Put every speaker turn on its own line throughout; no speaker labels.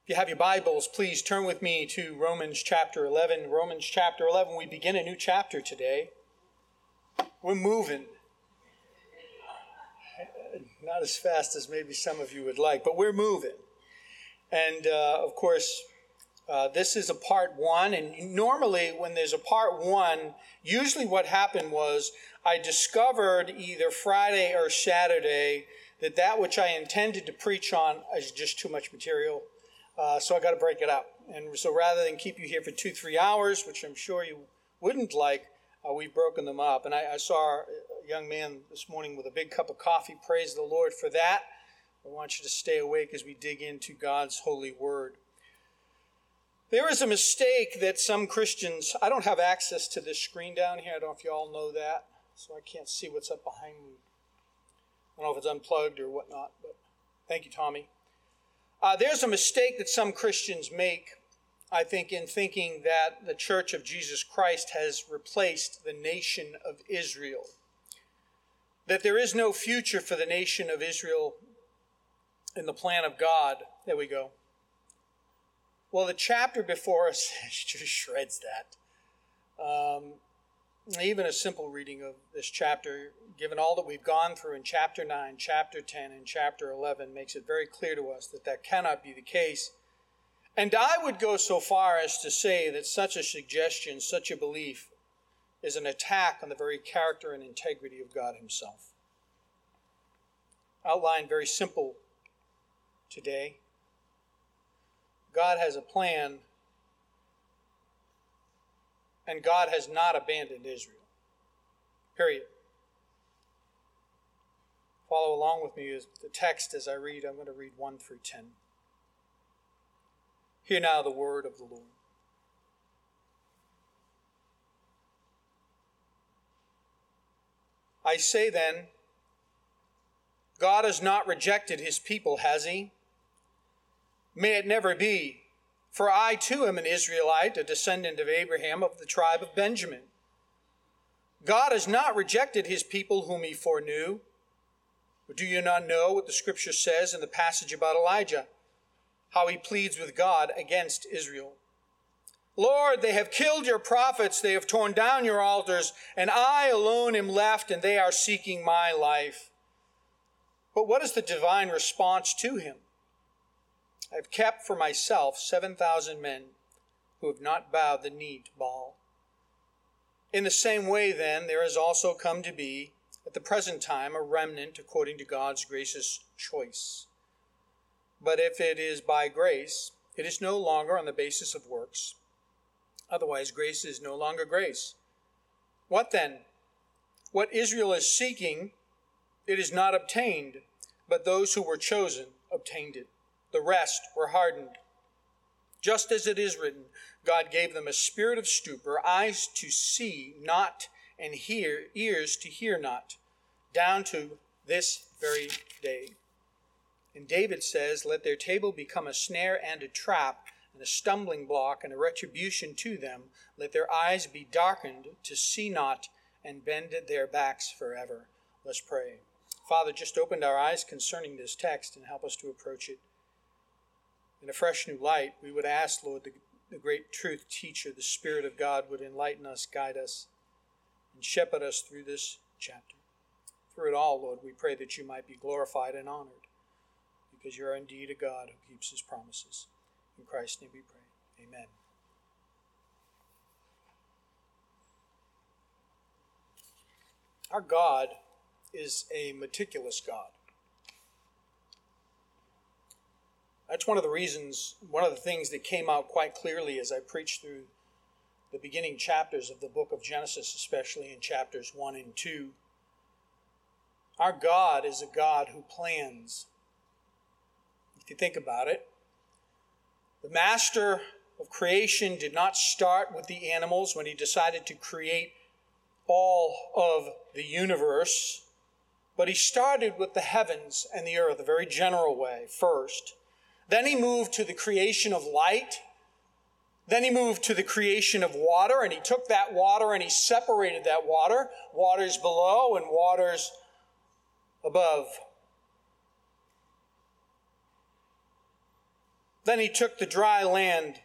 If you have your Bibles, please turn with me to Romans chapter 11. Romans chapter 11, we begin a new chapter today. We're moving. Not as fast as maybe some of you would like, but we're moving. And of course, this is a part one. And normally when there's a part one, usually what happened was I discovered either Friday or Saturday that which I intended to preach on is just too much material. So I got to break it up. And so rather than keep you here for 2-3 hours, which I'm sure you wouldn't like, we've broken them up. And I saw a young man this morning with a big cup of coffee. Praise the Lord for that. I want you to stay awake as we dig into God's holy word. There is a mistake that some Christians, I don't have access to this screen down here. I don't know if you all know that. So I can't see what's up behind me. I don't know if it's unplugged or whatnot, but thank you, Tommy. There's a mistake that some Christians make, I think, in thinking that the Church of Jesus Christ has replaced the nation of Israel. That there is no future for the nation of Israel in the plan of God. There we go. Well, the chapter before us just shreds that. Even a simple reading of this chapter, given all that we've gone through in chapter 9, chapter 10, and chapter 11, makes it very clear to us that cannot be the case. And I would go so far as to say that such a suggestion, such a belief, is an attack on the very character and integrity of God himself. Outline very simple today. God has a plan, and God has not abandoned Israel. Period. Follow along with me as the text as I read. I'm going to read 1 through 10. Hear now the word of the Lord. I say then, God has not rejected his people, has he? May it never be. For I too am an Israelite, a descendant of Abraham of the tribe of Benjamin. God has not rejected his people whom he foreknew. But do you not know what the scripture says in the passage about Elijah? How he pleads with God against Israel. Lord, they have killed your prophets, they have torn down your altars, and I alone am left, and they are seeking my life. But what is the divine response to him? I have kept for myself 7,000 men who have not bowed the knee to Baal. In the same way, then, there has also come to be, at the present time, a remnant according to God's gracious choice. But if it is by grace, it is no longer on the basis of works. Otherwise, grace is no longer grace. What then? What Israel is seeking, it is not obtained, but those who were chosen obtained it. The rest were hardened. Just as it is written, God gave them a spirit of stupor, eyes to see not, and ears to hear not, down to this very day. And David says, let their table become a snare and a trap, and a stumbling block and a retribution to them. Let their eyes be darkened to see not, and bend their backs forever. Let's pray. Father, just opened our eyes concerning this text and help us to approach it in a fresh new light. We would ask, Lord, the great truth teacher, the Spirit of God, would enlighten us, guide us, and shepherd us through this chapter. Through it all, Lord, we pray that you might be glorified and honored, because you are indeed a God who keeps his promises. In Christ's name we pray. Amen. Our God is a meticulous God. That's one of the things that came out quite clearly as I preached through the beginning chapters of the book of Genesis, especially in chapters 1 and 2. Our God is a God who plans. If you think about it, the master of creation did not start with the animals when he decided to create all of the universe, but he started with the heavens and the earth, a very general way first. Then he moved to the creation of light. Then he moved to the creation of water, and he took that water and he separated that water, waters below and waters above. Then he took the dry land,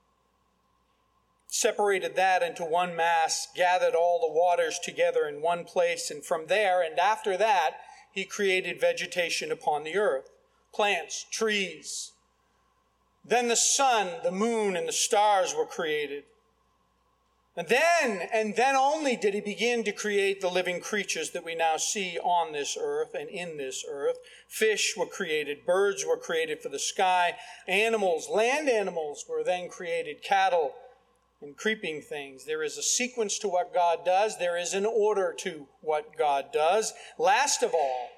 separated that into one mass, gathered all the waters together in one place, and from there and after that, he created vegetation upon the earth, plants, trees. Then the sun, the moon, and the stars were created. And then only did he begin to create the living creatures that we now see on this earth and in this earth. Fish were created, birds were created for the sky, animals, land animals were then created, cattle and creeping things. There is a sequence to what God does. There is an order to what God does. Last of all,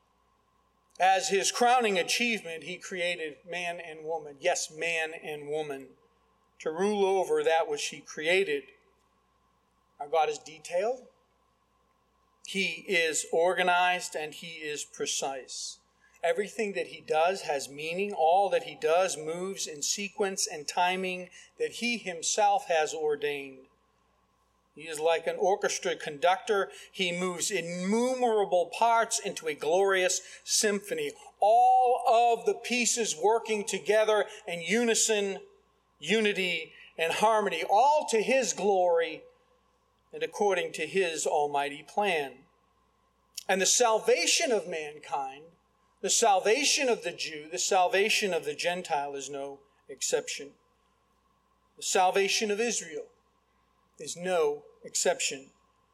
as his crowning achievement, he created man and woman. Yes, man and woman, to rule over that which he created. Our God is detailed, he is organized, and he is precise. Everything that he does has meaning. All that he does moves in sequence and timing that he himself has ordained. He is like an orchestra conductor. He moves innumerable parts into a glorious symphony. All of the pieces working together in unison, unity, and harmony, all to his glory and according to his almighty plan. And the salvation of mankind, the salvation of the Jew, the salvation of the Gentile is no exception. The salvation of Israel is no exception.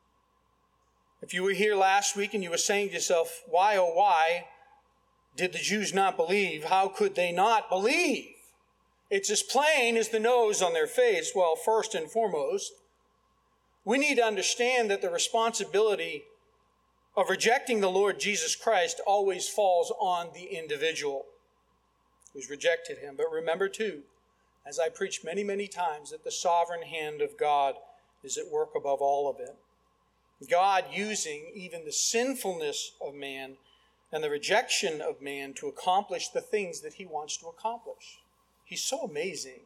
If you were here last week and you were saying to yourself, why, oh why, did the Jews not believe? How could they not believe? It's as plain as the nose on their face. Well, first and foremost, we need to understand that the responsibility of rejecting the Lord Jesus Christ always falls on the individual who's rejected him. But remember too, as I preached many, many times, that the sovereign hand of God is at work above all of it. God using even the sinfulness of man and the rejection of man to accomplish the things that he wants to accomplish. He's so amazing.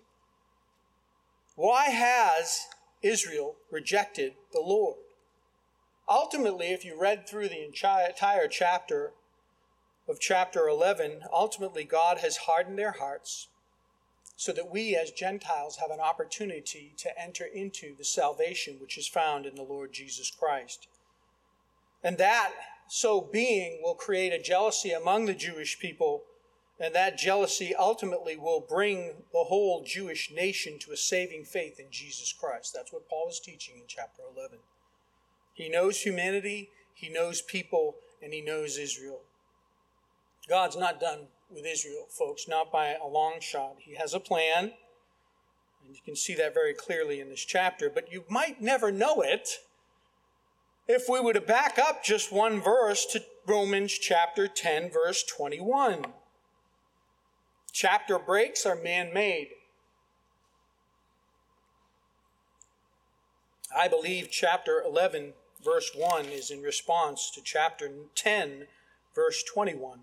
Why has Israel rejected the Lord? Ultimately, if you read through the entire chapter of chapter 11, ultimately God has hardened their hearts so that we as Gentiles have an opportunity to enter into the salvation which is found in the Lord Jesus Christ. And that, so being, will create a jealousy among the Jewish people, and that jealousy ultimately will bring the whole Jewish nation to a saving faith in Jesus Christ. That's what Paul is teaching in chapter 11. He knows humanity, he knows people, and he knows Israel. God's not done with Israel, folks, not by a long shot. He has a plan, and you can see that very clearly in this chapter, but you might never know it if we were to back up just one verse to Romans chapter 10, verse 21. Chapter breaks are man-made. I believe chapter 11, verse 1 is in response to chapter 10, verse 21.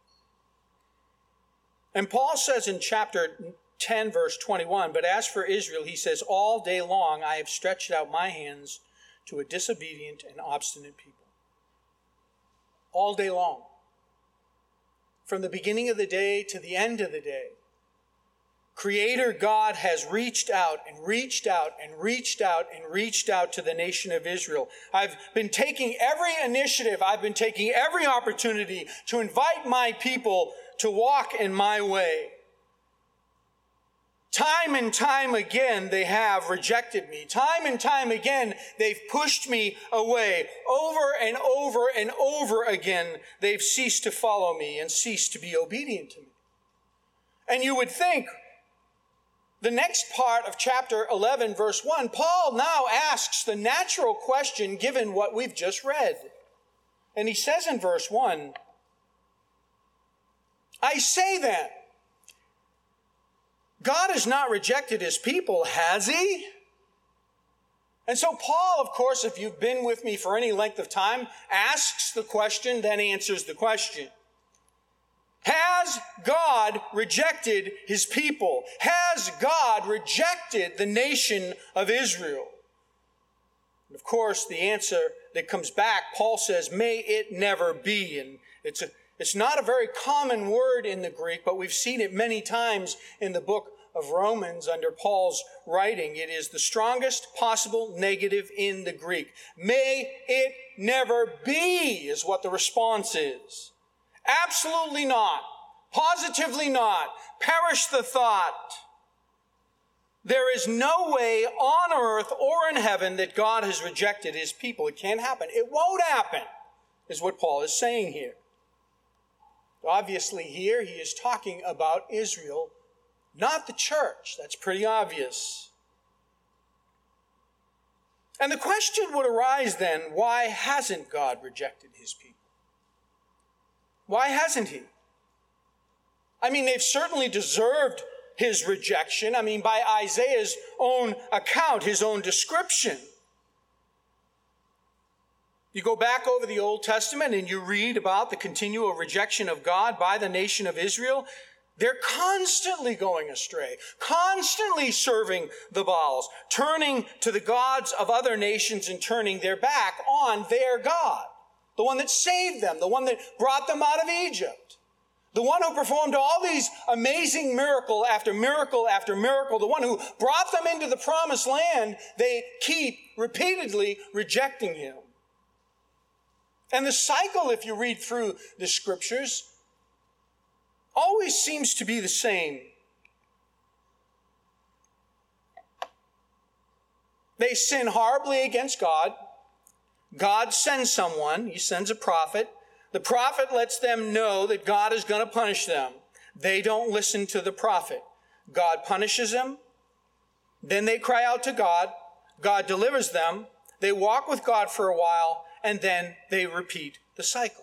And Paul says in chapter 10, verse 21, but as for Israel, he says, all day long I have stretched out my hands to a disobedient and obstinate people. All day long. From the beginning of the day to the end of the day, Creator God has reached out and reached out and reached out and reached out to the nation of Israel. I've been taking every initiative, I've been taking every opportunity to invite my people to walk in my way. Time and time again, they have rejected me. Time and time again, they've pushed me away. Over and over and over again, they've ceased to follow me and ceased to be obedient to me. And you would think, the next part of chapter 11, verse 1, Paul now asks the natural question given what we've just read. And he says in verse 1, I say then, God has not rejected his people, has he? And so Paul, of course, if you've been with me for any length of time, asks the question, then answers the question. Has God rejected his people? Has God rejected the nation of Israel? And of course, the answer that comes back, Paul says, may it never be. And it's It's not a very common word in the Greek, but we've seen it many times in the book of Romans under Paul's writing. It is the strongest possible negative in the Greek. May it never be, is what the response is. Absolutely not. Positively not. Perish the thought. There is no way on earth or in heaven that God has rejected his people. It can't happen. It won't happen, is what Paul is saying here. Obviously here he is talking about Israel, not the church. That's pretty obvious. And the question would arise then, why hasn't God rejected his people? Why hasn't he? I mean, they've certainly deserved his rejection. I mean, by Isaiah's own account, his own description. You go back over the Old Testament and you read about the continual rejection of God by the nation of Israel. They're constantly going astray, constantly serving the Baals, turning to the gods of other nations and turning their back on their God, the one that saved them, the one that brought them out of Egypt, the one who performed all these amazing miracle after miracle after miracle, the one who brought them into the promised land. They keep repeatedly rejecting him. And the cycle, if you read through the scriptures, always seems to be the same. They sin horribly against God. God sends someone. He sends a prophet. The prophet lets them know that God is going to punish them. They don't listen to the prophet. God punishes them. Then they cry out to God. God delivers them. They walk with God for a while, and then they repeat the cycle.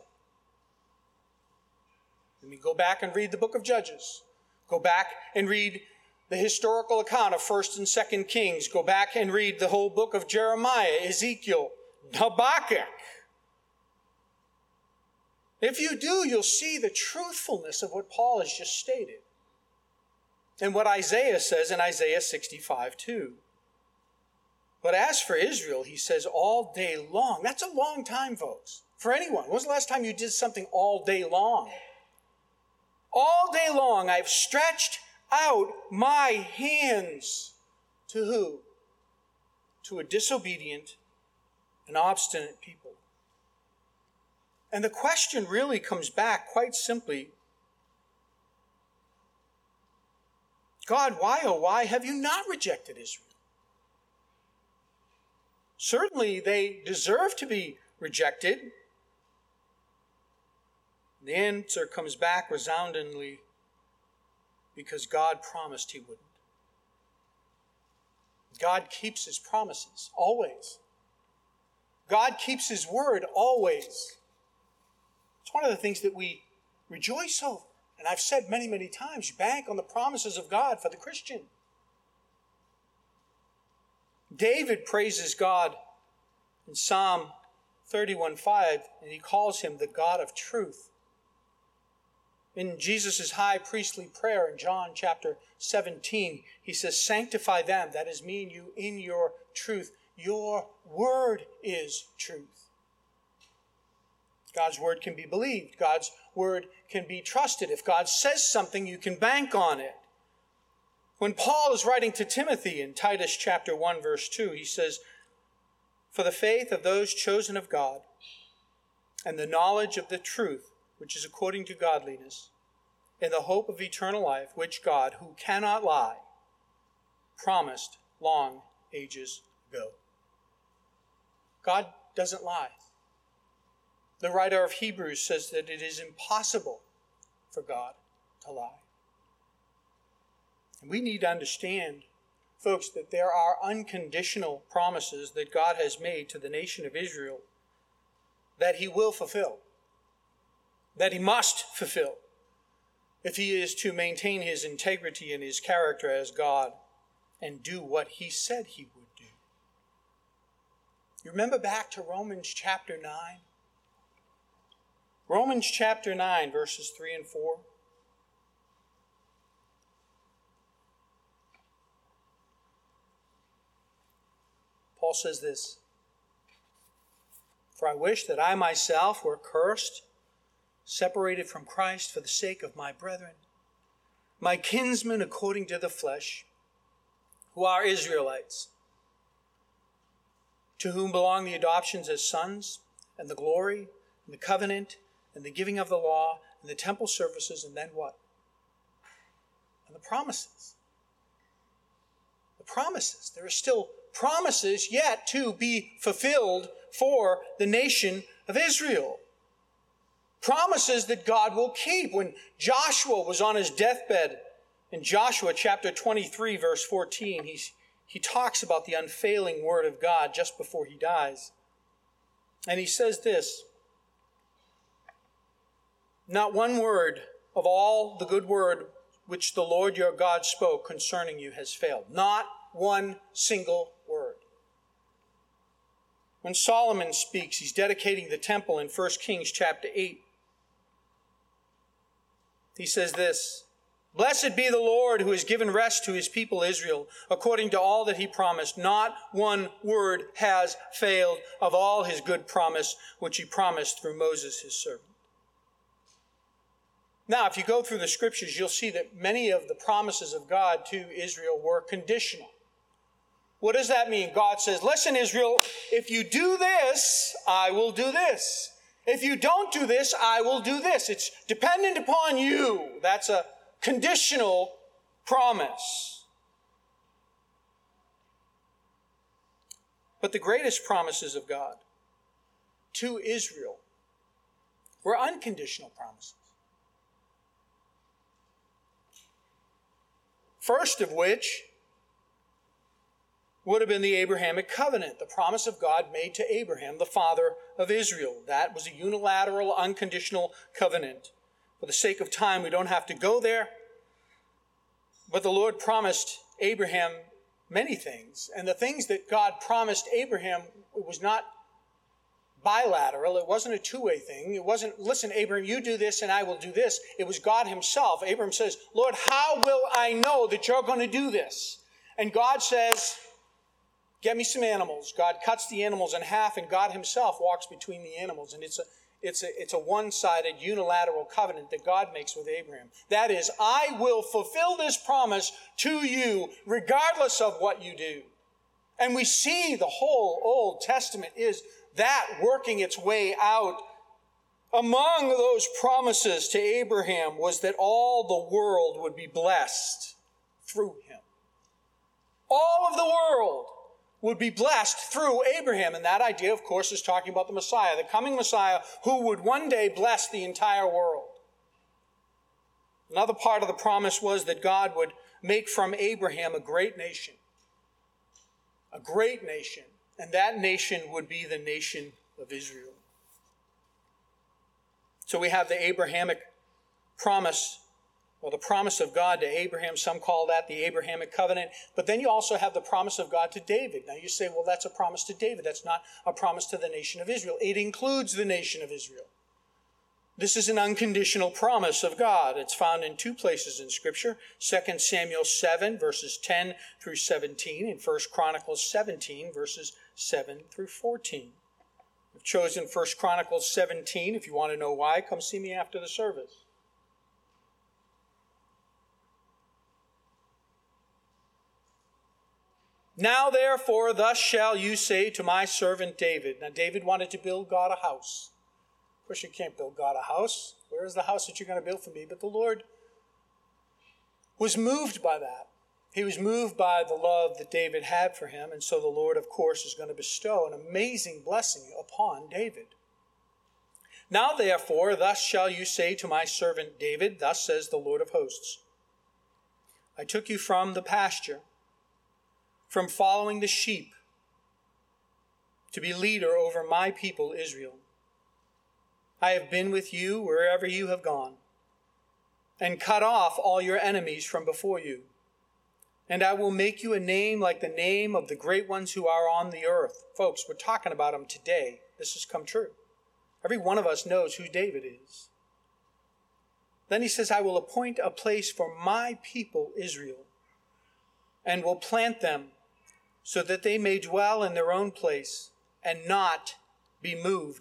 Let me go back and read the book of Judges. Go back and read the historical account of 1st and 2nd Kings. Go back and read the whole book of Jeremiah, Ezekiel, Habakkuk. If you do, you'll see the truthfulness of what Paul has just stated. And what Isaiah says in Isaiah 65:2. But as for Israel, he says all day long. That's a long time, folks. For anyone. When was the last time you did something all day long? All day long I've stretched out my hands to who? To a disobedient and obstinate people. And the question really comes back quite simply. God, why, oh why have you not rejected Israel? Certainly they deserve to be rejected. The answer comes back resoundingly because God promised he wouldn't. God keeps his promises, always. God keeps his word, always. It's one of the things that we rejoice over. And I've said many, many times, you bank on the promises of God for the Christian. David praises God in Psalm 31:5, and he calls him the God of truth. In Jesus' high priestly prayer in John chapter 17, he says, sanctify them, that is me and you, in your truth. Your word is truth. God's word can be believed. God's word can be trusted. If God says something, you can bank on it. When Paul is writing to Timothy in Titus chapter 1, verse 2, he says, for the faith of those chosen of God and the knowledge of the truth, which is according to godliness, in the hope of eternal life, which God, who cannot lie, promised long ages ago. God doesn't lie. The writer of Hebrews says that it is impossible for God to lie. And we need to understand, folks, that there are unconditional promises that God has made to the nation of Israel that he will fulfill, that he must fulfill, if he is to maintain his integrity and his character as God and do what he said he would do. You remember back to Romans chapter 9? Romans chapter 9, verses 3 and 4. Paul says this, for I wish that I myself were cursed separated from Christ for the sake of my brethren, my kinsmen according to the flesh, who are Israelites, to whom belong the adoptions as sons, and the glory, and the covenant, and the giving of the law, and the temple services, and then what? And the promises. The promises. There are still promises yet to be fulfilled for the nation of Israel. Promises that God will keep. When Joshua was on his deathbed, in Joshua chapter 23, verse 14, he talks about the unfailing word of God just before he dies. And he says this, not one word of all the good word which the Lord your God spoke concerning you has failed. Not one single word. When Solomon speaks, he's dedicating the temple in 1 Kings chapter 8. He says this, blessed be the Lord who has given rest to his people Israel, according to all that he promised. Not one word has failed of all his good promise, which he promised through Moses his servant. Now, if you go through the scriptures, you'll see that many of the promises of God to Israel were conditional. What does that mean? God says, listen, Israel, if you do this, I will do this. If you don't do this, I will do this. It's dependent upon you. That's a conditional promise. But the greatest promises of God to Israel were unconditional promises. First of which would have been the Abrahamic covenant, the promise of God made to Abraham, the father of Israel. That was a unilateral, unconditional covenant. For the sake of time, we don't have to go there. But the Lord promised Abraham many things. And the things that God promised Abraham, it was not bilateral. It wasn't a two-way thing. It wasn't, listen, Abraham, you do this and I will do this. It was God himself. Abraham says, Lord, how will I know that you're going to do this? And God says, get me some animals. God cuts the animals in half, and God himself walks between the animals. And it's a one-sided, unilateral covenant that God makes with Abraham. That is, I will fulfill this promise to you regardless of what you do. And we see the whole Old Testament is that working its way out. Among those promises to Abraham was that all the world would be blessed through him. All of the world would be blessed through Abraham. And that idea, of course, is talking about the Messiah, the coming Messiah who would one day bless the entire world. Another part of the promise was that God would make from Abraham a great nation. A great nation. And that nation would be the nation of Israel. So we have the Abrahamic promise, or the promise of God to Abraham. Some call that the Abrahamic covenant. But then you also have the promise of God to David. Now you say, well, that's a promise to David. That's not a promise to the nation of Israel. It includes the nation of Israel. This is an unconditional promise of God. It's found in two places in Scripture. 2 Samuel 7, verses 10 through 17, and 1 Chronicles 17, verses 7 through 14. I've chosen 1 Chronicles 17. If you want to know why, come see me after the service. Now, therefore, thus shall you say to my servant David. Now, David wanted to build God a house. Of course, you can't build God a house. Where is the house that you're going to build for me? But the Lord was moved by that. He was moved by the love that David had for him. And so the Lord, of course, is going to bestow an amazing blessing upon David. Now, therefore, thus shall you say to my servant David, thus says the Lord of hosts, I took you from the pasture, from following the sheep, to be leader over my people Israel. I have been with you wherever you have gone, and cut off all your enemies from before you. And I will make you a name like the name of the great ones who are on the earth. Folks, we're talking about them today. This has come true. Every one of us knows who David is. Then he says, I will appoint a place for my people Israel, and will plant them so that they may dwell in their own place and not be moved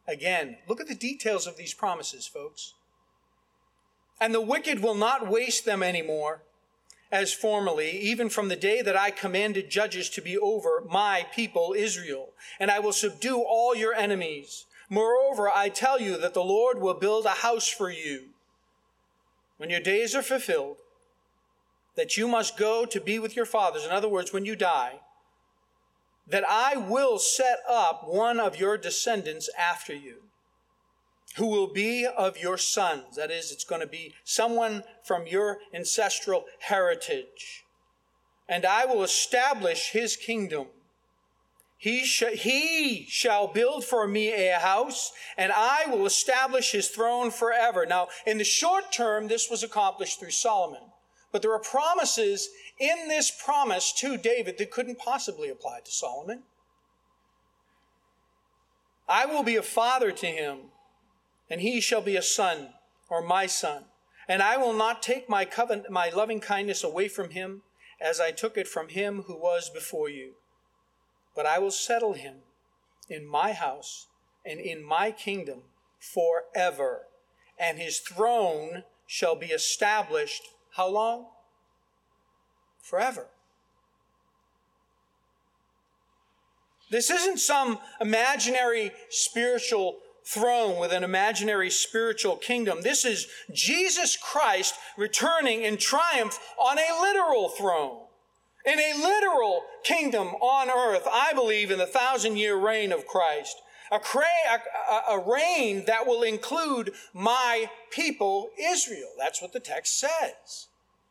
again. Look at the details of these promises, folks. And the wicked will not waste them anymore, as formerly, even from the day that I commanded judges to be over my people Israel. And I will subdue all your enemies. Moreover, I tell you that the Lord will build a house for you when your days are fulfilled, that you must go to be with your fathers. In other words, when you die, that I will set up one of your descendants after you, who will be of your sons. That is, it's going to be someone from your ancestral heritage. And I will establish his kingdom. He shall build for me a house, and I will establish his throne forever. Now, in the short term, this was accomplished through Solomon. But there are promises in this promise to David that couldn't possibly apply to Solomon. I will be a father to him, and he shall be a son, or my son. And I will not take my covenant, my loving kindness away from him, as I took it from him who was before you. But I will settle him in my house and in my kingdom forever. And his throne shall be established, how long? Forever. This isn't some imaginary spiritual throne with an imaginary spiritual kingdom. This is Jesus Christ returning in triumph on a literal throne, in a literal kingdom on earth, I believe in the 1,000-year reign of Christ. A reign that will include my people, Israel. That's what the text says.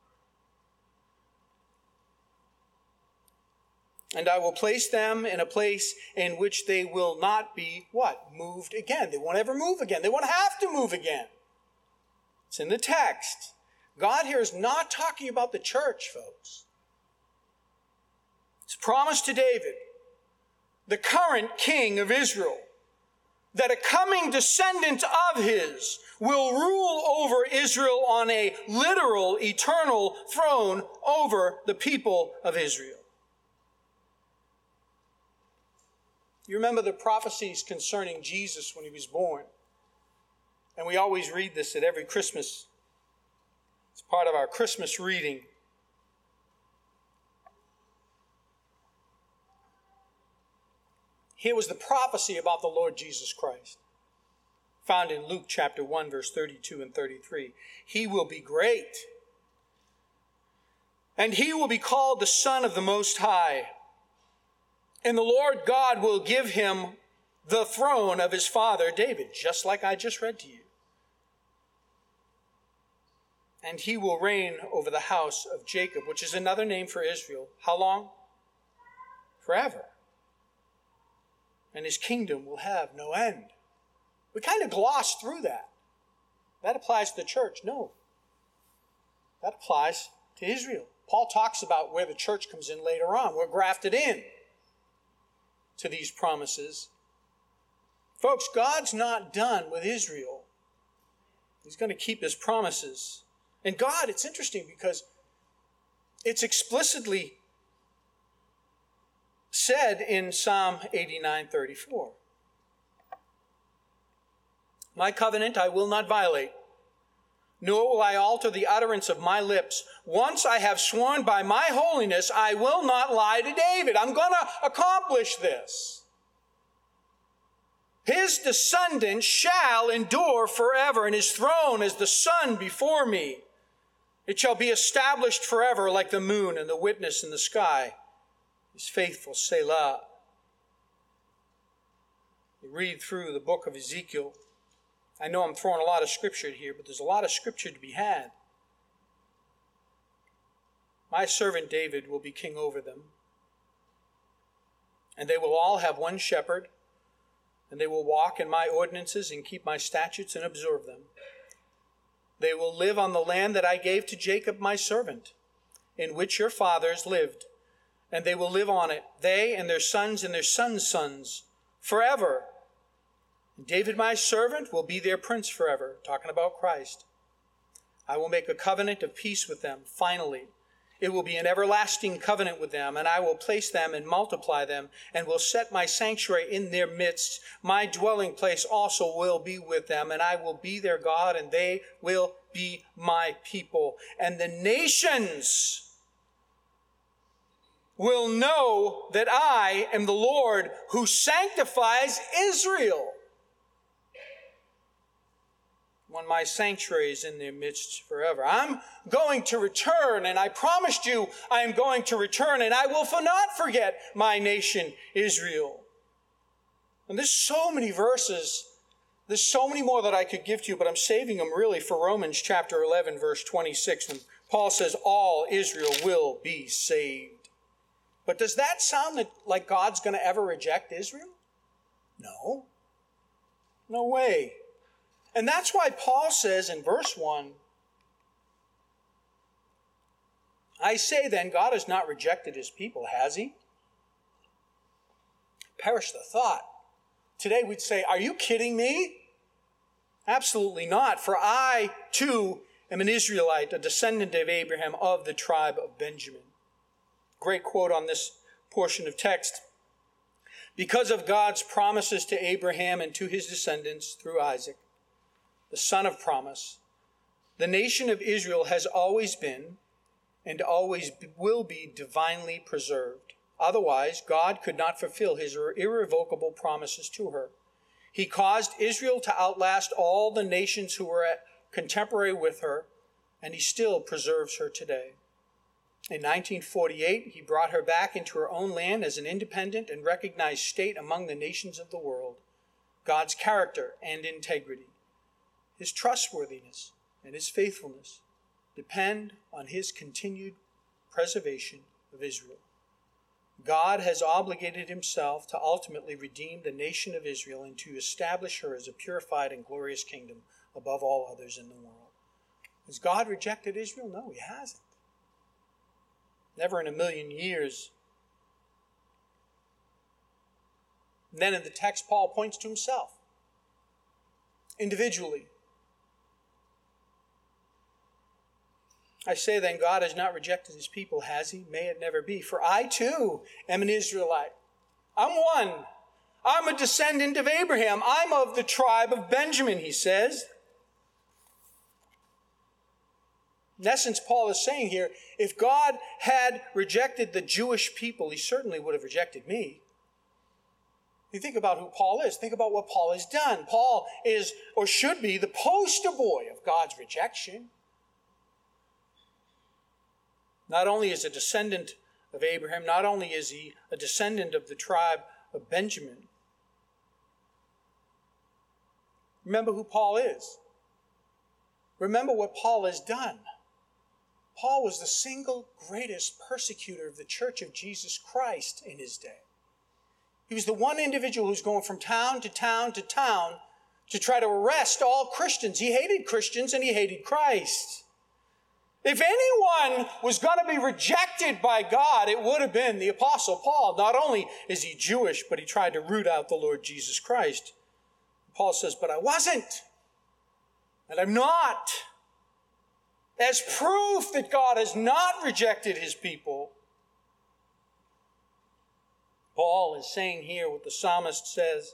And I will place them in a place in which they will not be, what? Moved again. They won't ever move again. They won't have to move again. It's in the text. God here is not talking about the church, folks. It's promised to David, the current king of Israel, that a coming descendant of his will rule over Israel on a literal, eternal throne over the people of Israel. You remember the prophecies concerning Jesus when he was born. And we always read this at every Christmas. It's part of our Christmas reading. Here was the prophecy about the Lord Jesus Christ, found in Luke chapter 1, verse 32 and 33. He will be great, and he will be called the Son of the Most High. And the Lord God will give him the throne of his father David, just like I just read to you. And he will reign over the house of Jacob, which is another name for Israel. How long? Forever. And his kingdom will have no end. We kind of gloss through that. That applies to the church. No. That applies to Israel. Paul talks about where the church comes in later on. We're grafted in to these promises. Folks, God's not done with Israel. He's going to keep his promises. And God, it's interesting because it's explicitly said in Psalm 89:34. My covenant I will not violate, nor will I alter the utterance of my lips. Once I have sworn by my holiness, I will not lie to David. I'm going to accomplish this. His descendants shall endure forever, and his throne is the sun before me. It shall be established forever like the moon and the witness in the sky is faithful, Selah. You read through the book of Ezekiel. I know I'm throwing a lot of scripture here, but there's a lot of scripture to be had. My servant David will be king over them. And they will all have one shepherd, and they will walk in my ordinances and keep my statutes and observe them. They will live on the land that I gave to Jacob my servant, in which your fathers lived. And they will live on it, they and their sons' sons, forever. And David my servant will be their prince forever, talking about Christ. I will make a covenant of peace with them, finally. It will be an everlasting covenant with them, and I will place them and multiply them, and will set my sanctuary in their midst. My dwelling place also will be with them, and I will be their God, and they will be my people. And the nations will know that I am the Lord who sanctifies Israel, when my sanctuary is in their midst forever. I'm going to return, and I promised you I am going to return, and I will not forget my nation Israel. And there's so many verses, there's so many more that I could give to you, but I'm saving them really for Romans chapter 11, verse 26, when Paul says all Israel will be saved. But does that sound like God's going to ever reject Israel? No. No way. And that's why Paul says in verse 1, I say then, God has not rejected his people, has he? Perish the thought. Today we'd say, are you kidding me? Absolutely not. For I, too, am an Israelite, a descendant of Abraham of the tribe of Benjamin. Great quote on this portion of text. Because of God's promises to Abraham and to his descendants through Isaac, the son of promise, the nation of Israel has always been and always will be divinely preserved. Otherwise, God could not fulfill his irrevocable promises to her. He caused Israel to outlast all the nations who were contemporary with her, and he still preserves her today. In 1948, he brought her back into her own land as an independent and recognized state among the nations of the world. God's character and integrity, his trustworthiness, and his faithfulness depend on his continued preservation of Israel. God has obligated himself to ultimately redeem the nation of Israel and to establish her as a purified and glorious kingdom above all others in the world. Has God rejected Israel? No, he hasn't. Never in a million years. And then in the text, Paul points to himself individually. I say then, God has not rejected his people, has he? May it never be. For I too am an Israelite. I'm one. I'm a descendant of Abraham. I'm of the tribe of Benjamin, he says. In essence, Paul is saying here, if God had rejected the Jewish people, he certainly would have rejected me. You think about who Paul is. Think about what Paul has done. Paul is, or should be, the poster boy of God's rejection. Not only is a descendant of Abraham, not only is he a descendant of the tribe of Benjamin. Remember who Paul is. Remember what Paul has done. Paul was the single greatest persecutor of the Church of Jesus Christ in his day. He was the one individual who's going from town to town to town to try to arrest all Christians. He hated Christians and he hated Christ. If anyone was going to be rejected by God, it would have been the Apostle Paul. Not only is he Jewish, but he tried to root out the Lord Jesus Christ. Paul says, but I wasn't, and I'm not. As proof that God has not rejected his people, Paul is saying here what the psalmist says,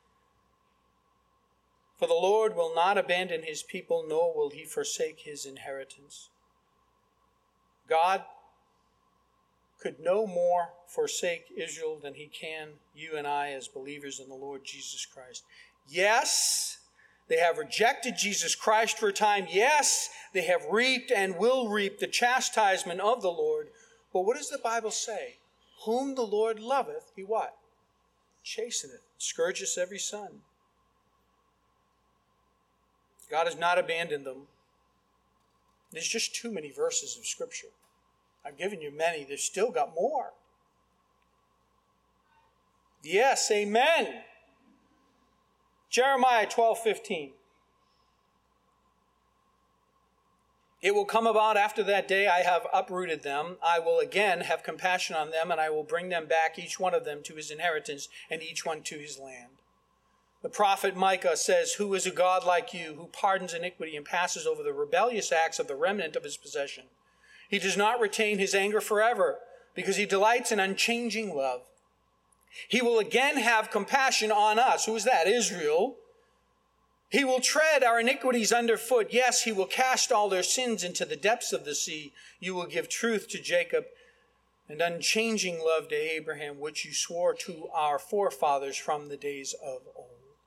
for the Lord will not abandon his people, nor will he forsake his inheritance. God could no more forsake Israel than he can you and I as believers in the Lord Jesus Christ. Yes, they have rejected Jesus Christ for a time. Yes, they have reaped and will reap the chastisement of the Lord. But what does the Bible say? Whom the Lord loveth, he what? Chasteneth, scourgeth every son. God has not abandoned them. There's just too many verses of Scripture. I've given you many. There's still got more. Yes, amen. Jeremiah 12:15. It will come about after that day I have uprooted them. I will again have compassion on them, and I will bring them back, each one of them, to his inheritance, and each one to his land. The prophet Micah says, who is a God like you, who pardons iniquity and passes over the rebellious acts of the remnant of his possession? He does not retain his anger forever, because he delights in unchanging love. He will again have compassion on us. Who is that? Israel. He will tread our iniquities underfoot. Yes, he will cast all their sins into the depths of the sea. You will give truth to Jacob and unchanging love to Abraham, which you swore to our forefathers from the days of old.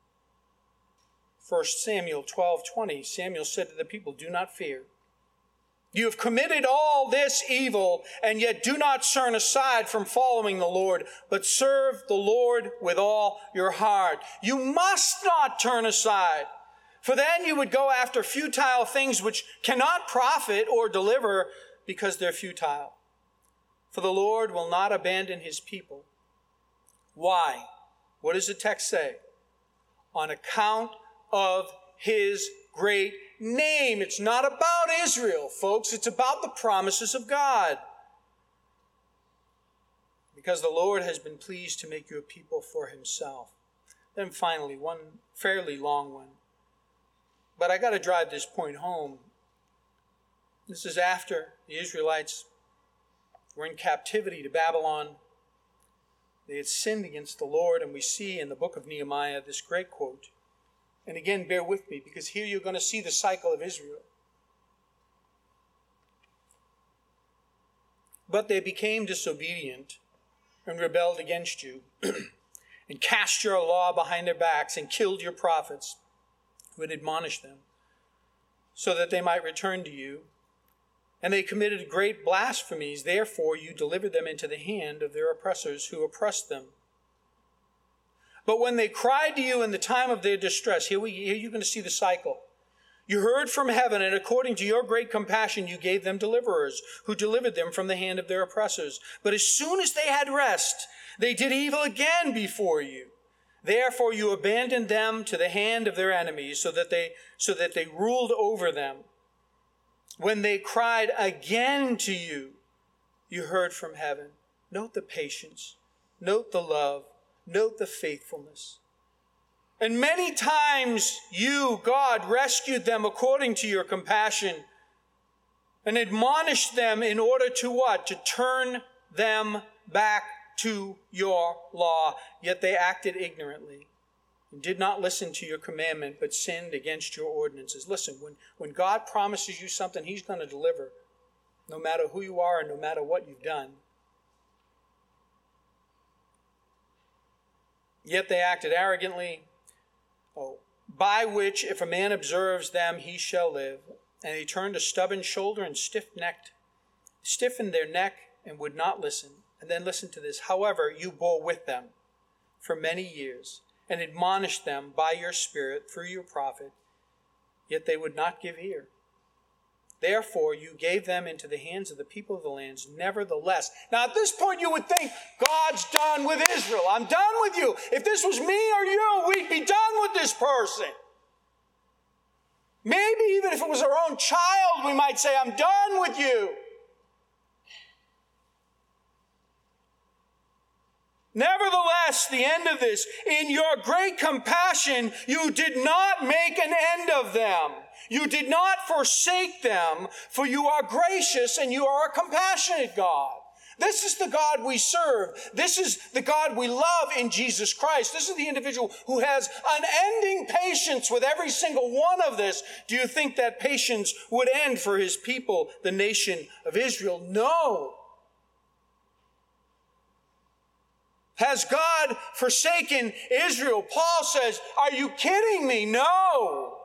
1 Samuel 12:20, Samuel said to the people, do not fear. You have committed all this evil, and yet do not turn aside from following the Lord, but serve the Lord with all your heart. You must not turn aside, for then you would go after futile things which cannot profit or deliver because they're futile. For the Lord will not abandon his people. Why? What does the text say? On account of his great name. It's not about Israel, folks. It's about the promises of God. Because the Lord has been pleased to make you a people for himself. Then finally, one fairly long one. But I got to drive this point home. This is after the Israelites were in captivity to Babylon. They had sinned against the Lord, and we see in the book of Nehemiah this great quote. And again, bear with me, because here you're going to see the cycle of Israel. But they became disobedient and rebelled against you, and cast your law behind their backs, and killed your prophets who had admonished them, so that they might return to you. And they committed great blasphemies. Therefore you delivered them into the hand of their oppressors who oppressed them. But when they cried to you in the time of their distress, here you're going to see the cycle. You heard from heaven, and according to your great compassion, you gave them deliverers, who delivered them from the hand of their oppressors. But as soon as they had rest, they did evil again before you. Therefore you abandoned them to the hand of their enemies, so that they ruled over them. When they cried again to you, you heard from heaven. Note the patience. Note the love. Note the faithfulness. And many times you, God, rescued them according to your compassion and admonished them in order to what? To turn them back to your law. Yet they acted ignorantly and did not listen to your commandment, but sinned against your ordinances. Listen, when God promises you something, he's going to deliver, no matter who you are and no matter what you've done. Yet they acted arrogantly, by which if a man observes them, he shall live. And they turned a stubborn shoulder and stiffened their neck and would not listen. And then listen to this. However, you bore with them for many years and admonished them by your Spirit through your prophet, yet they would not give ear. Therefore, you gave them into the hands of the people of the lands. Nevertheless, now at this point you would think, God's done with Israel. I'm done with you. If this was me or you, we'd be done with this person. Maybe even if it was our own child, we might say, I'm done with you. Nevertheless, the end of this, in your great compassion, you did not make an end of them. You did not forsake them, for you are gracious and you are a compassionate God. This is the God we serve. This is the God we love in Jesus Christ. This is the individual who has unending patience with every single one of this. Do you think that patience would end for his people, the nation of Israel? No. Has God forsaken Israel? Paul says, are you kidding me? No.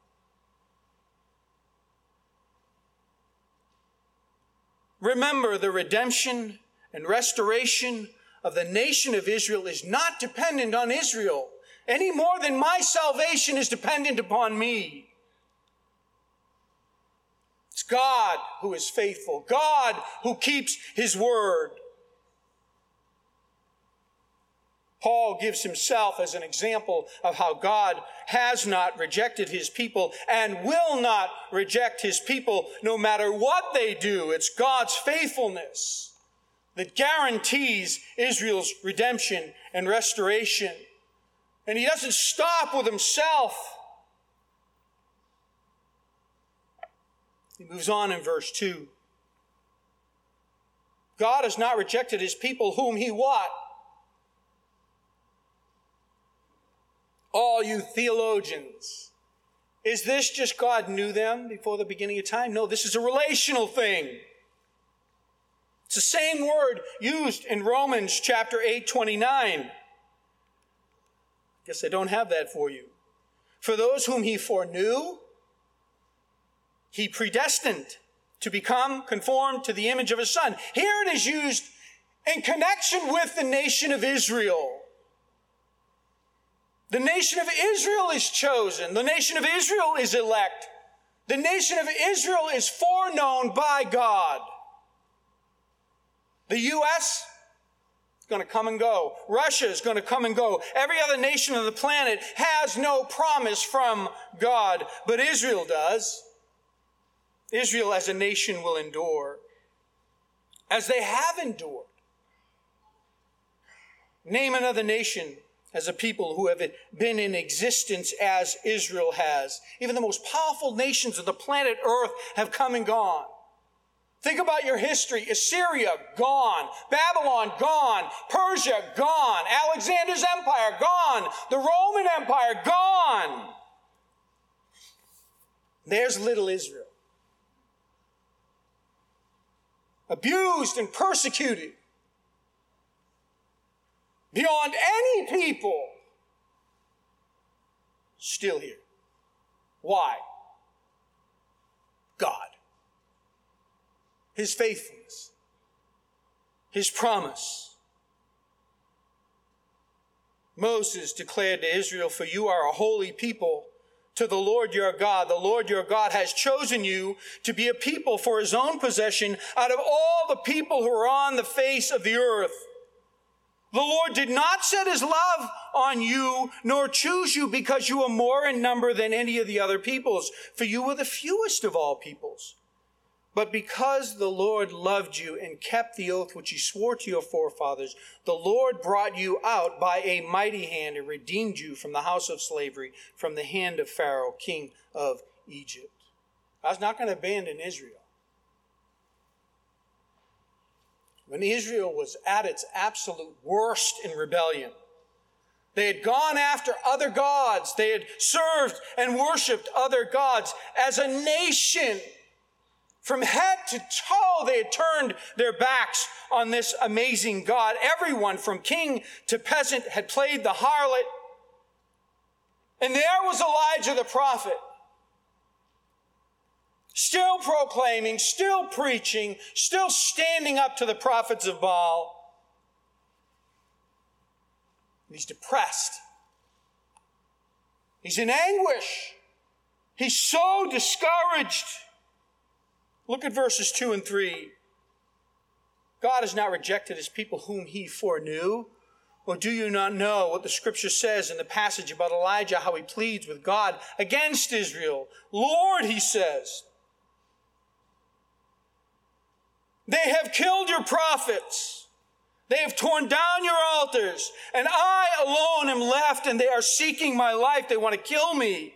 Remember, the redemption and restoration of the nation of Israel is not dependent on Israel any more than my salvation is dependent upon me. It's God who is faithful, God who keeps his word. Paul gives himself as an example of how God has not rejected his people and will not reject his people no matter what they do. It's God's faithfulness that guarantees Israel's redemption and restoration. And he doesn't stop with himself. He moves on in verse 2. God has not rejected his people whom he what? All you theologians, is this just God knew them before the beginning of time? No, this is a relational thing. It's the same word used in Romans chapter 8:29. I guess I don't have that for you. For those whom he foreknew, he predestined to become conformed to the image of his Son. Here it is used in connection with the nation of Israel. The nation of Israel is chosen. The nation of Israel is elect. The nation of Israel is foreknown by God. The U.S. is going to come and go. Russia is going to come and go. Every other nation on the planet has no promise from God, but Israel does. Israel as a nation will endure, as they have endured. Name another nation as a people who have been in existence as Israel has. Even the most powerful nations of the planet Earth have come and gone. Think about your history. Assyria, gone. Babylon, gone. Persia, gone. Alexander's empire, gone. The Roman Empire, gone. There's little Israel. Abused and persecuted beyond any people, still here. Why? God. His faithfulness. His promise. Moses declared to Israel, for you are a holy people to the Lord your God. The Lord your God has chosen you to be a people for his own possession out of all the people who are on the face of the earth. The Lord did not set his love on you, nor choose you because you are more in number than any of the other peoples, for you were the fewest of all peoples. But because the Lord loved you and kept the oath which he swore to your forefathers, the Lord brought you out by a mighty hand and redeemed you from the house of slavery, from the hand of Pharaoh, king of Egypt. I was not going to abandon Israel. When Israel was at its absolute worst in rebellion, they had gone after other gods. They had served and worshiped other gods. As a nation, from head to toe, they had turned their backs on this amazing God. Everyone from king to peasant had played the harlot. And there was Elijah the prophet, still proclaiming, still preaching, still standing up to the prophets of Baal. And he's depressed. He's in anguish. He's so discouraged. Look at verses 2 and 3. God has not rejected his people whom he foreknew. Or do you not know what the scripture says in the passage about Elijah, how he pleads with God against Israel? Lord, he says, they have killed your prophets. They have torn down your altars. And I alone am left, and they are seeking my life. They want to kill me.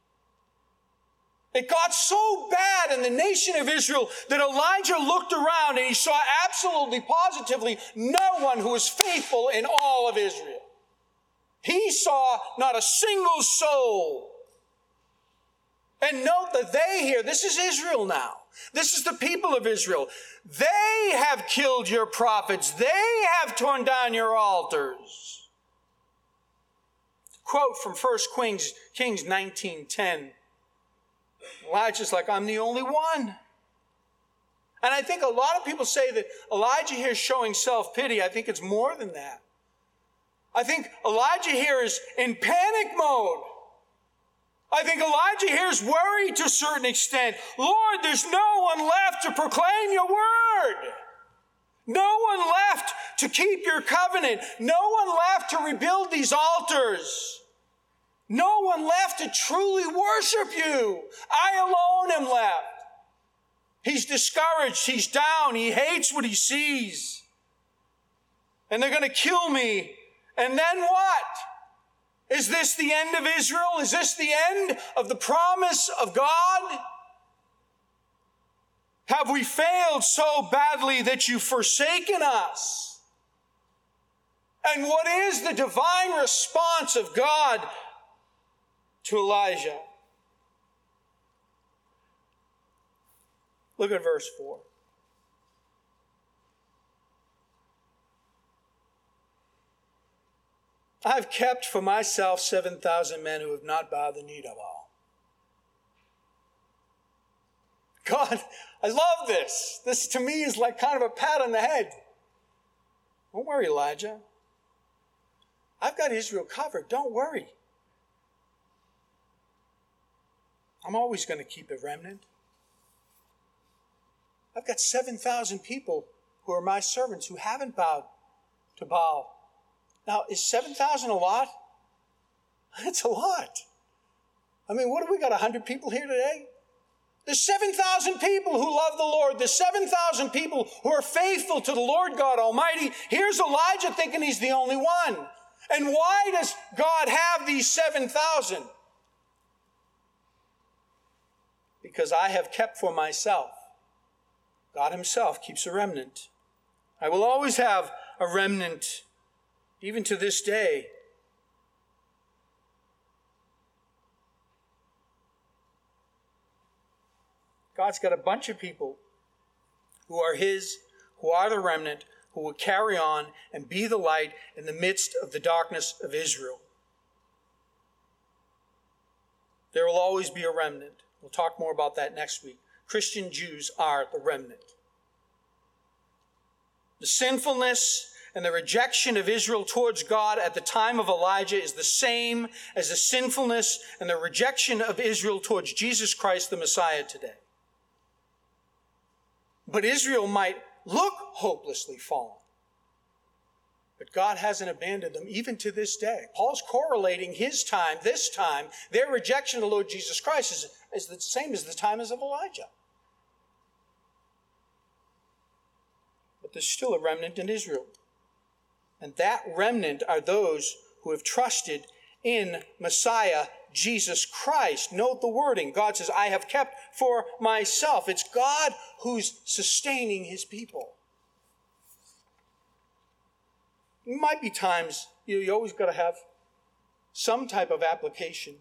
It got so bad in the nation of Israel that Elijah looked around and he saw absolutely, positively no one who was faithful in all of Israel. He saw not a single soul. And note that they here, this is Israel now. This is the people of Israel. They have killed your prophets. They have torn down your altars. Quote from 1 Kings 19:10. Elijah's like, I'm the only one. And I think a lot of people say that Elijah here is showing self-pity. I think it's more than that. I think Elijah here is in panic mode. I think Elijah here is worried to a certain extent. Lord, there's no one left to proclaim your word. No one left to keep your covenant. No one left to rebuild these altars. No one left to truly worship you. I alone am left. He's discouraged. He's down. He hates what he sees. And they're going to kill me. And then what? Is this the end of Israel? Is this the end of the promise of God? Have we failed so badly that you've forsaken us? And what is the divine response of God to Elijah? Look at verse 4. I've kept for myself 7,000 men who have not bowed the knee to Baal. God, I love this. This to me is like kind of a pat on the head. Don't worry, Elijah. I've got Israel covered. Don't worry. I'm always going to keep a remnant. I've got 7,000 people who are my servants who haven't bowed to Baal. Now, is 7,000 a lot? It's a lot. I mean, what have we got, 100 people here today? There's 7,000 people who love the Lord. There's 7,000 people who are faithful to the Lord God Almighty. Here's Elijah thinking he's the only one. And why does God have these 7,000? Because I have kept for myself. God himself keeps a remnant. I will always have a remnant, even to this day. God's got a bunch of people who are his, who are the remnant, who will carry on and be the light in the midst of the darkness of Israel. There will always be a remnant. We'll talk more about that next week. Christian Jews are the remnant. The sinfulness and the rejection of Israel towards God at the time of Elijah is the same as the sinfulness and the rejection of Israel towards Jesus Christ, the Messiah, today. But Israel might look hopelessly fallen. But God hasn't abandoned them even to this day. Paul's correlating his time, this time, their rejection of the Lord Jesus Christ is the same as the time as of Elijah. But there's still a remnant in Israel. And that remnant are those who have trusted in Messiah, Jesus Christ. Note the wording. God says, I have kept for myself. It's God who's sustaining his people. There might be times you always got to have some type of application,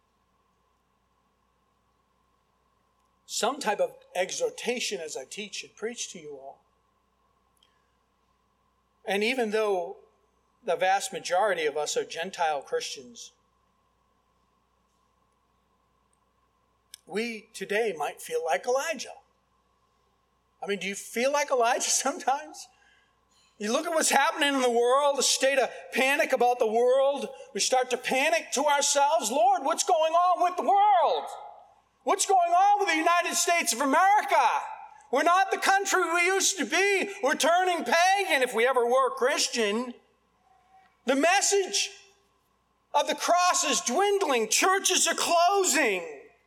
some type of exhortation as I teach and preach to you all. And even though the vast majority of us are Gentile Christians, we today might feel like Elijah. I mean, do you feel like Elijah sometimes? You look at what's happening in the world, a state of panic about the world. We start to panic to ourselves. Lord, what's going on with the world? What's going on with the United States of America? We're not the country we used to be. We're turning pagan if we ever were Christian. The message of the cross is dwindling. Churches are closing.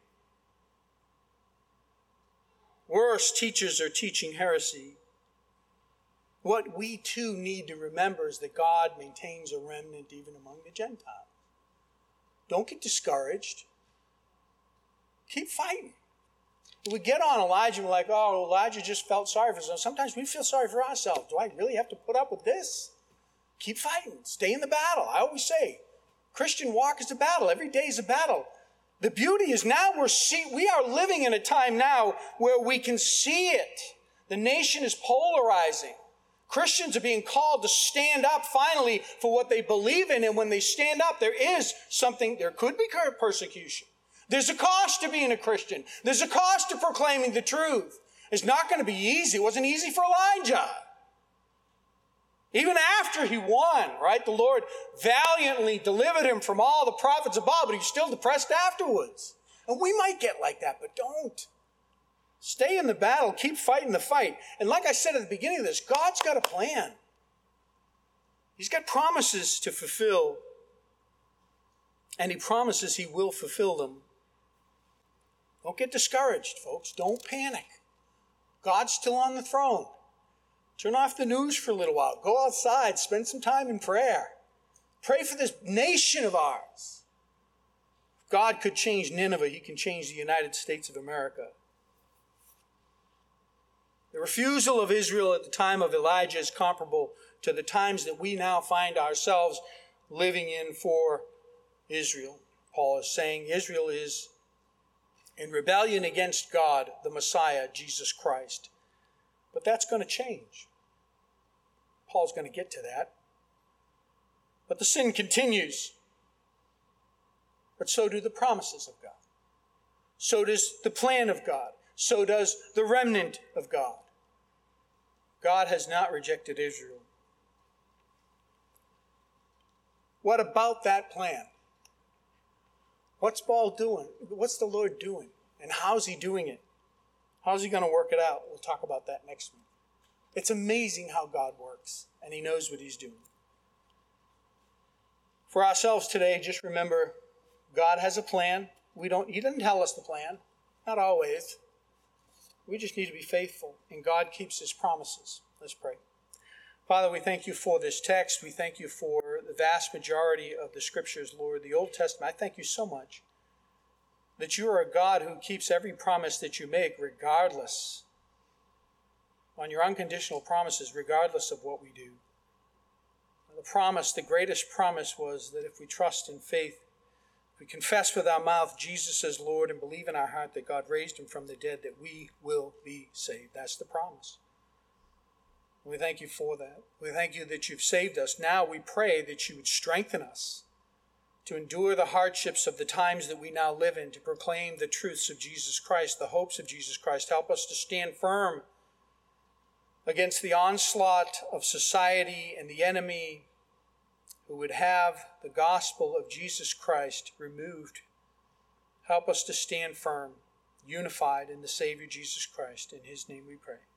Worse, teachers are teaching heresy. What we too need to remember is that God maintains a remnant even among the Gentiles. Don't get discouraged. Keep fighting. We get on Elijah and we're like, oh, Elijah just felt sorry for himself. Sometimes we feel sorry for ourselves. Do I really have to put up with this? Keep fighting. Stay in the battle. I always say, Christian walk is a battle. Every day is a battle. The beauty is now we are living in a time now where we can see it. The nation is polarizing. Christians are being called to stand up finally for what they believe in. And when they stand up, there could be persecution. There's a cost to being a Christian. There's a cost to proclaiming the truth. It's not going to be easy. It wasn't easy for Elijah. Even after he won, right? The Lord valiantly delivered him from all the prophets of Baal, but he's still depressed afterwards. And we might get like that, but don't. Stay in the battle. Keep fighting the fight. And like I said at the beginning of this, God's got a plan. He's got promises to fulfill. And he promises he will fulfill them. Don't get discouraged, folks. Don't panic. God's still on the throne. Turn off the news for a little while. Go outside. Spend some time in prayer. Pray for this nation of ours. If God could change Nineveh, he can change the United States of America. The refusal of Israel at the time of Elijah is comparable to the times that we now find ourselves living in for Israel. Paul is saying Israel is in rebellion against God, the Messiah, Jesus Christ. But that's going to change. Paul's going to get to that. But the sin continues. But so do the promises of God. So does the plan of God. So does the remnant of God. God has not rejected Israel. What about that plan? What's Paul doing? What's the Lord doing? And how's he doing it? How's he going to work it out? We'll talk about that next week. It's amazing how God works, and he knows what he's doing. For ourselves today, just remember, God has a plan. He doesn't tell us the plan. Not always. We just need to be faithful, and God keeps his promises. Let's pray. Father, we thank you for this text. We thank you for the vast majority of the scriptures, Lord, the Old Testament. I thank you so much that you are a God who keeps every promise that you make, regardless, on your unconditional promises, regardless of what we do. The greatest promise was that if we trust in faith, if we confess with our mouth Jesus as Lord and believe in our heart that God raised him from the dead, that we will be saved. That's the promise. We thank you for that. We thank you that you've saved us. Now we pray that you would strengthen us to endure the hardships of the times that we now live in, to proclaim the truths of Jesus Christ, the hopes of Jesus Christ. Help us to stand firm against the onslaught of society and the enemy who would have the gospel of Jesus Christ removed. Help us to stand firm, unified in the Savior Jesus Christ. In his name we pray.